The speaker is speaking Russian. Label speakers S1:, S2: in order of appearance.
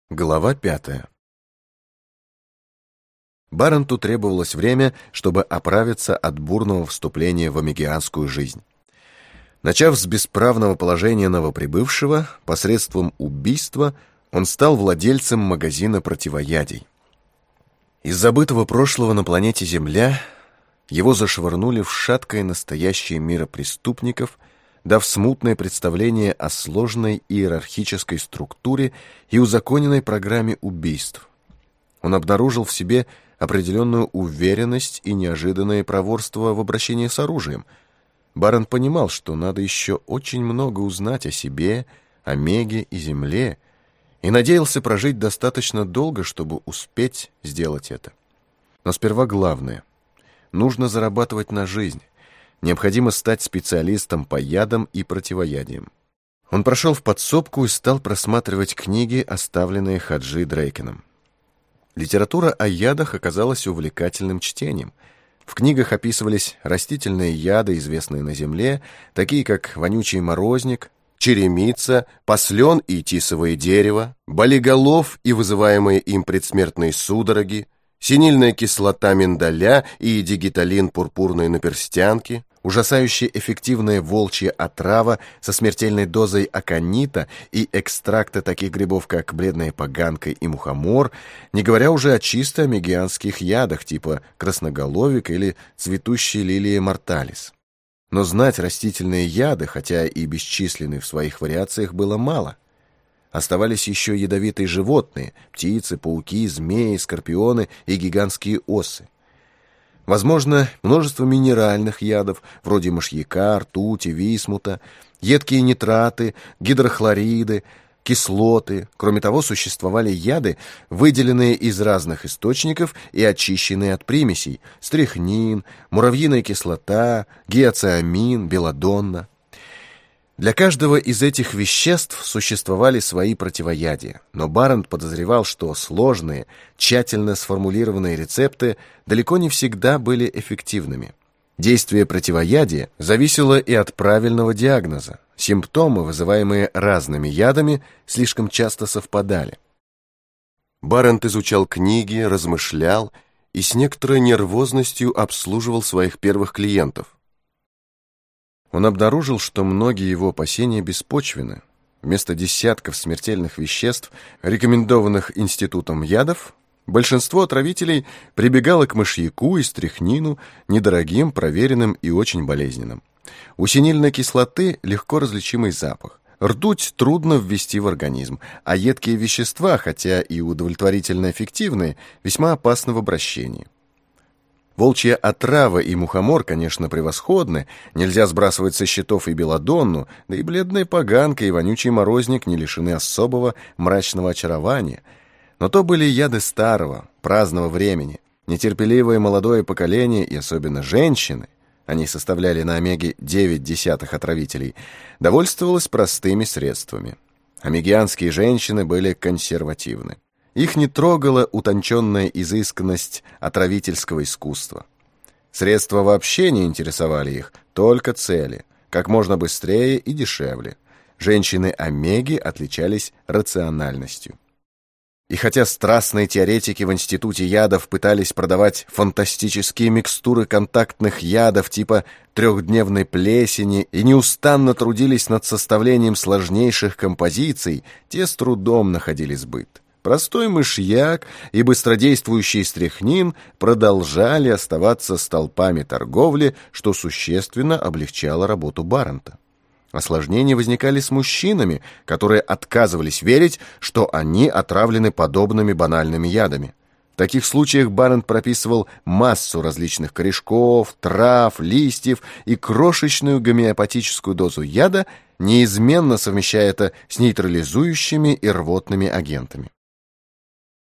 S1: Глава 5. Баренту требовалось время, чтобы оправиться от бурного вступления в амигианскую жизнь. Начав с бесправного положения новоприбывшего, посредством убийства он стал владельцем магазина противоядий. Из забытого прошлого на планете Земля его зашвырнули в шаткое настоящее мира преступников, дав смутное представление о сложной иерархической структуре и узаконенной программе убийств. Он обнаружил в себе определенную уверенность и неожиданное проворство в обращении с оружием. Барент понимал, что надо еще очень много узнать о себе, о Меге и Земле, и надеялся прожить достаточно долго, чтобы успеть сделать это. Но сперва главное — нужно зарабатывать на жизнь. Необходимо стать специалистом по ядам и противоядиям. Он прошел в подсобку и стал просматривать книги, оставленные Хаджи Дрейкеном. Литература о ядах оказалась увлекательным чтением. В книгах описывались растительные яды, известные на Земле, такие как вонючий морозник, черемица, послен и тисовое дерево, болиголов и вызываемые им предсмертные судороги, синильная кислота миндаля и дигиталин пурпурной наперстянки, ужасающе эффективная волчья отрава со смертельной дозой аконита и экстракта таких грибов, как бледная поганка и мухомор, не говоря уже о чисто амигианских ядах типа красноголовик или цветущей лилии морталис. Но знать растительные яды, хотя и бесчисленны в своих вариациях, было мало. Оставались еще ядовитые животные – птицы, пауки, змеи, скорпионы и гигантские осы. Возможно, множество минеральных ядов, вроде мышьяка, ртути, висмута, едкие нитраты, гидрохлориды, кислоты. Кроме того, существовали яды, выделенные из разных источников и очищенные от примесей – стрихнин, муравьиная кислота, гиацеамин, белладонна. Для каждого из этих веществ существовали свои противоядия, но Барент подозревал, что сложные, тщательно сформулированные рецепты далеко не всегда были эффективными. Действие противоядия зависело и от правильного диагноза. Симптомы, вызываемые разными ядами, слишком часто совпадали. Барент изучал книги, размышлял и с некоторой нервозностью обслуживал своих первых клиентов. Он обнаружил, что многие его опасения беспочвенны. Вместо десятков смертельных веществ, рекомендованных Институтом ядов, большинство отравителей прибегало к мышьяку и стрихнину, недорогим, проверенным и очень болезненным. У синильной кислоты легко различимый запах. Ртуть трудно ввести в организм, а едкие вещества, хотя и удовлетворительно эффективные, весьма опасны в обращении. Волчья отрава и мухомор, конечно, превосходны, нельзя сбрасывать со счетов и белладонну, да и бледная поганка и вонючий морозник не лишены особого мрачного очарования. Но то были яды старого, праздного времени. Нетерпеливое молодое поколение и особенно женщины, они составляли на Омеге 0,9 отравителей, довольствовалось простыми средствами. Амигианские женщины были консервативны. Их не трогала утонченная изысканность отравительского искусства. Средства вообще не интересовали их, только цели, как можно быстрее и дешевле. Женщины Омеги отличались рациональностью. И хотя страстные теоретики в Институте ядов пытались продавать фантастические микстуры контактных ядов типа трехдневной плесени и неустанно трудились над составлением сложнейших композиций, те с трудом находили сбыт. Простой мышьяк и быстродействующий стрихнин продолжали оставаться столпами торговли, что существенно облегчало работу Барента. Осложнения возникали с мужчинами, которые отказывались верить, что они отравлены подобными банальными ядами. В таких случаях Барент прописывал массу различных корешков, трав, листьев и крошечную гомеопатическую дозу яда, неизменно совмещая это с нейтрализующими и рвотными агентами.